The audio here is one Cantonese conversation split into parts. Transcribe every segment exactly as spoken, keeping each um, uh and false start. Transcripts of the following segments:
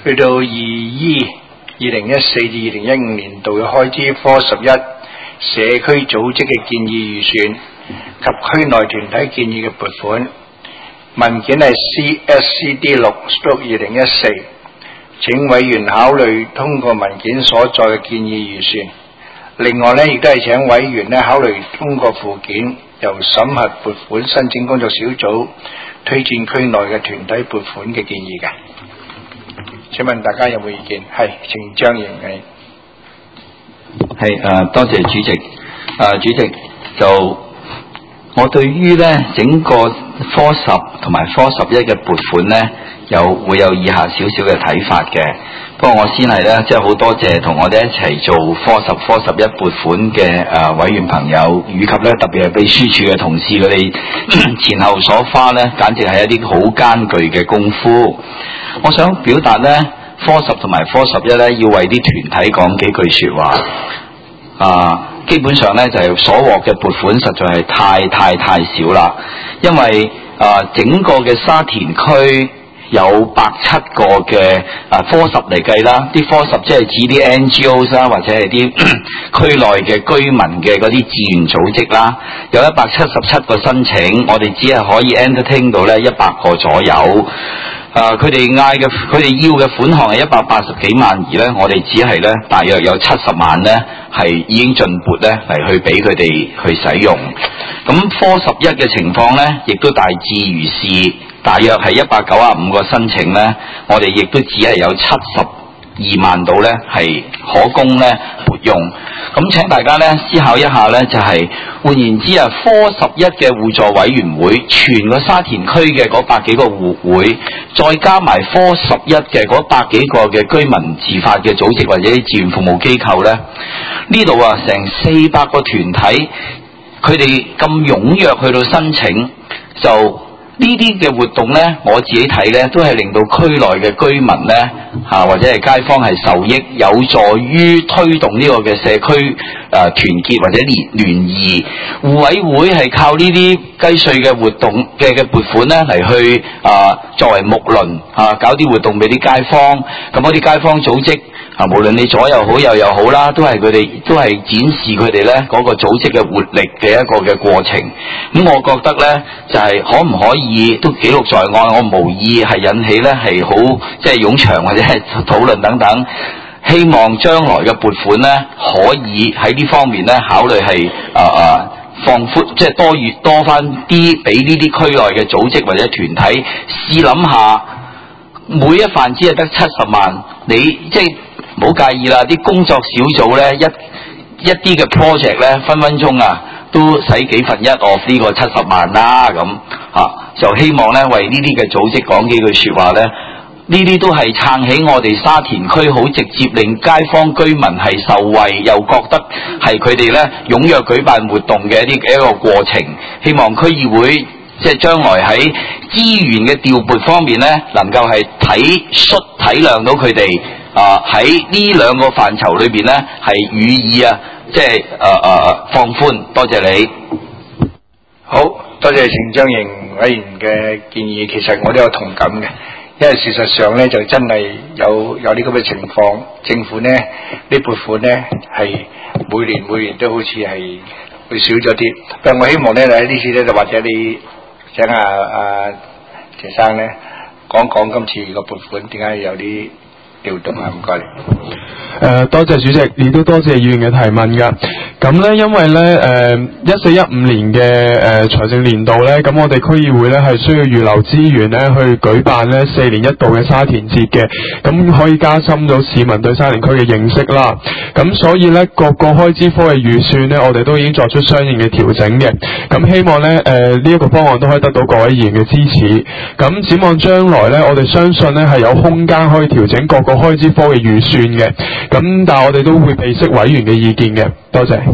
去到二 E 二零一四至二零一五年度嘅開支科十一社區組織嘅建議預算及區內團體建議嘅撥款文件係 C S C D 六 二零一四，請委員考慮通過文件所在嘅建議預算。另外呢，亦都係請委員呢考慮通過附件由審核撥款申請工作小組推薦區內嘅團體撥款嘅建議嘅。請問大家有冇意見？係，請張盈毅。 係誒，多謝主席。誒、呃，主席就我對於咧整個科十同埋科十一嘅撥款咧，有會有以下少少嘅睇法嘅。不過我先係咧，即係好多謝同我哋一齊做科十、科十一撥款嘅誒、呃、委員朋友，以及咧特別係秘書處嘅同事，佢哋前後所花咧，簡直係一啲好艱巨嘅功夫。我想表達咧，科十同埋科十一咧，要為啲團體講幾句說話。啊，基本上咧就係、是、所獲嘅撥款實在係太太太少啦，因為啊整個嘅沙田區有百七個嘅啊科十嚟計啦，啲科十即係指啲 N G O 啦，或者係啲區內嘅居民嘅嗰啲志願組織啦，有一百七十七個申請，我哋只係可以 entertain 到咧一百個左右。啊！佢哋嗌嘅，佢哋要嘅款項係一百八十幾萬，而咧我哋只係咧大約有七十萬咧係已經盡撥咧嚟去俾佢哋去使用。咁科十一嘅情況咧，亦都大致如是，大約係一百九十五個申請咧，我哋亦都只係有七十二萬度咧係可供咧撥用。咁請大家咧思考一下咧，就係、是、換言之啊，科十一嘅互助委員會，全個沙田區嘅嗰百幾個戶會，再加埋科十一嘅嗰百幾個嘅居民自發嘅組織或者啲志願服務機構咧，呢度啊成四百個團體，佢哋咁踴躍去到申請，就呢啲嘅活動呢，我自己睇呢，都係令到區內嘅居民呢，嚇、啊、或者係街坊係受益，有助於推動呢個嘅社區誒、呃、團結或者聯聯誼。互委會係靠呢啲雞碎嘅活動嘅嘅撥款呢嚟去啊作為木輪啊搞啲活動俾啲街坊。咁嗰啲街坊組織啊，無論你左又好右又好啦，都係佢哋都係展示佢哋呢嗰、那個組織嘅活力嘅一個嘅過程。咁我覺得呢，就係、是、可唔可以都記錄在案？我無意係引起呢係好即係冗長或者係討論等等。希望將來嘅撥款呢，可以喺呢方面呢考慮係啊啊放寬，即係多越多翻啲俾呢啲區內嘅組織或者團體試諗下，每一份只係得七十萬，你即係唔好介意啦。啲工作小組呢，一一啲嘅 project 呢，分分鐘啊都使幾分一 of 呢個七十萬啦咁啊，就希望呢，為呢啲嘅組織講幾句説話呢。呢啲都係撐起我哋沙田區好直接，令街坊居民係受惠，又覺得係佢哋咧踴躍舉辦活動嘅一啲一個過程。希望區議會即係將來喺資源嘅調撥方面咧，能夠係體恤體諒到佢哋啊喺呢兩個範疇裏邊咧係予以啊即係誒誒放寬。多謝你。 好多謝程張盈委員嘅建議，其實我都有同感嘅。因為事實上咧，就真係有有啲咁嘅情況，政府咧呢撥款咧係每年每年都好似係會少咗啲。但我希望咧喺呢次咧，就或者你請阿阿謝生咧講講今次個撥款點解有啲調動啊？唔該你。 誒、呃，多謝主席，亦都多謝議員嘅提問㗎。咁咧，因為咧，誒一四一五年嘅誒財政年度咧，咁我哋區議會咧係需要預留資源咧去舉辦咧四年一度嘅沙田節嘅，咁可以加深到市民對沙田區嘅認識啦。咁所以咧，各個開支科嘅預算咧，我哋都已經作出相應嘅調整嘅。咁希望咧，誒呢一個方案都可以得到各位議員嘅支持。咁展望將來咧，我哋相信咧係有空間可以調整各個開支科嘅預算嘅。咁但係我哋都會備悉委員嘅意見嘅。多謝。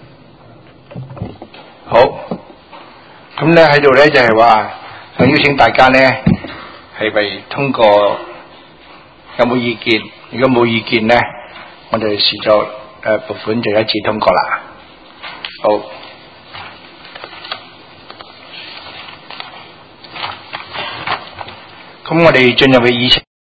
好，咁咧喺度咧就係話想邀請大家咧係咪通過有冇意見？如果冇意見咧，我哋視作誒撥款就一致通過啦。好，咁我哋進入嘅議程。